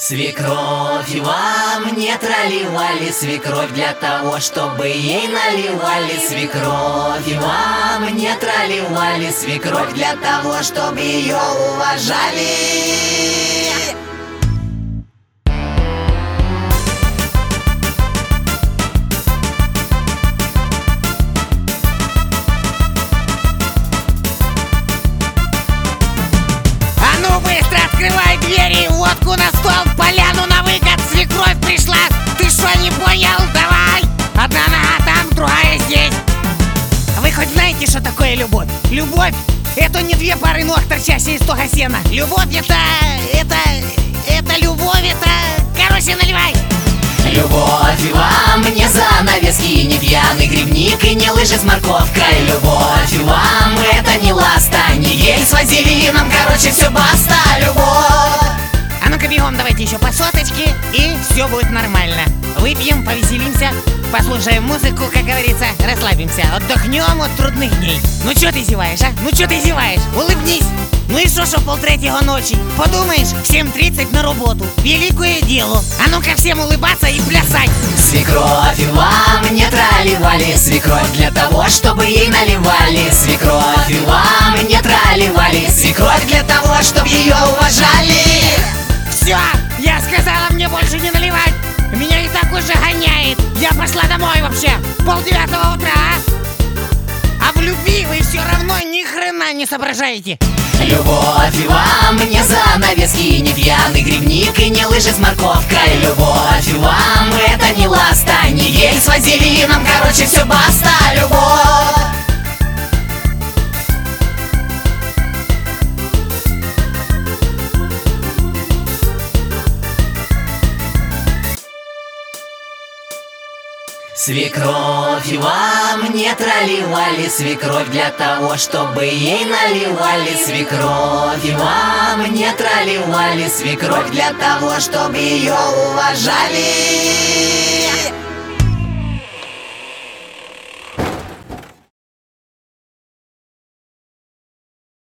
Свекровь вам не проливали, свекровь для того, чтобы ей наливали. Свекровь вам не проливали, свекровь для того, чтобы ее уважали. Открывай двери, водку на стол, поляну на выход. Свекровь пришла, ты что, не понял? Давай! Одна нога там, другая здесь. Вы хоть знаете, что такое любовь? Любовь — это не две пары ног, торчащие из стога сена. Любовь — это любовь, это... Короче, наливай! Любовь вам не занавески, не пьяный грибник и не лыжи с морковкой. Любовь вам это не ласта, не гель с вазелином, короче, все баста. Любовь. А ну-ка бегом, давайте еще по соточке, и все будет нормально. Выпьем, повеселимся, послушаем музыку, как говорится, расслабимся, отдохнем от трудных дней. Ну что ты зеваешь, а? Ну что ты зеваешь? Улыбнись! Ну и что 2:30 ночи? Подумаешь, в 7:30 на работу. Великое дело. А ну-ка всем улыбаться и плясать. Свекровь вам не проливали, свекровь для того, чтобы ей наливали. Свекровь вам не проливали, свекровь для того, чтобы ее уважали. Все, я сказала мне больше не наливать. Меня и так уже гоняет. Я пошла домой вообще. 8:30 утра, а в любви вы все равно ни хрена не соображаете. Любовь вам не занавески, не пьяный грибник и не лыжи с морковкой. Любовь вам это не ласта, не гель с вазелином, короче, все баста. Любовь. Свекровь вам не проливали, свекровь для того, чтобы ей наливали. Свекровь вам не проливали, свекровь для того, чтобы ее уважали.